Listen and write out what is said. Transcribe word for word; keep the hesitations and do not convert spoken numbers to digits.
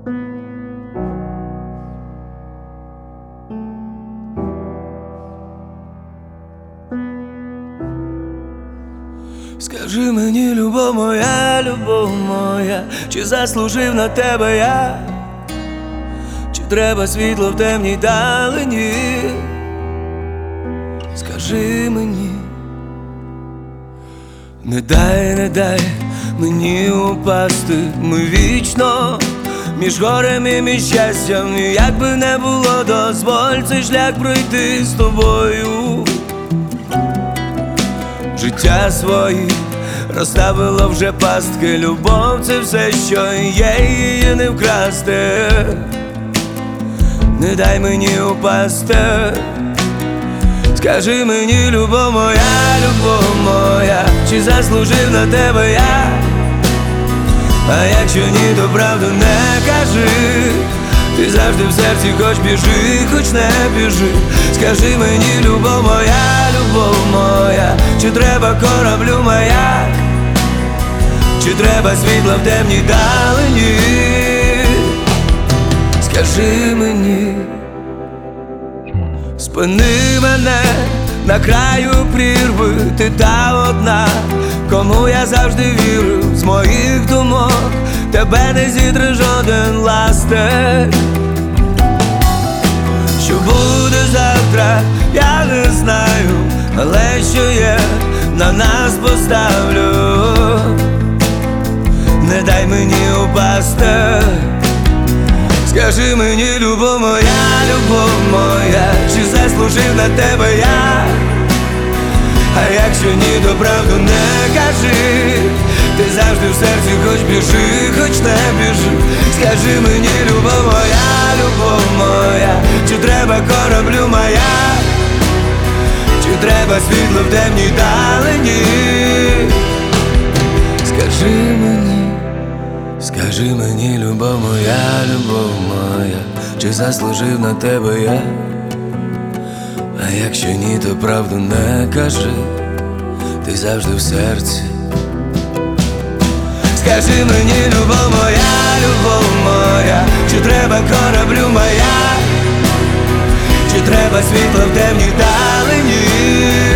Скажи мені, любов моя, любов моя, чи заслужив на тебе я, чи треба світло в темній далині? Скажи мені, не дай, не дай мені упасти, ми вічно між горем і між щастям. І як би не було, дозволь цей шлях пройти з тобою. Життя своє розставило вже пастки, любов — це все, що є, її не вкрасти. Не дай мені упасти. Скажи мені, любов моя, любов моя, чи заслужив на тебе я? А якщо ні, то правду не кажи. Ти завжди в серці, хоч біжи, хоч не біжи. Скажи мені, любов моя, любов моя, чи треба кораблю маяк, чи треба світло в темній далині? Скажи мені, спини мене на краю прірви, ти та одна, кому я завжди вірив. З моїх думок тебе не зітре жоден ластер. Що буде завтра, я не знаю, але що є, на нас поставлю. Не дай мені упасти. Скажи мені, любов моя, любов моя, чи заслужив на тебе я? А якщо ні, то правду не кажи. Ти завжди в серці, хоч біжи, хоч не біжи. Скажи мені, любов моя, любов моя, чи треба кораблю маяк, чи треба світло в темній далині? Скажи мені, скажи мені, любов моя, любов моя, чи заслужив на тебе я? А якщо ні, то правду не кажи. Ти завжди в серці. Скажи мені, любов моя, любов моя, чи треба кораблю маяк, чи треба світло в темній далині?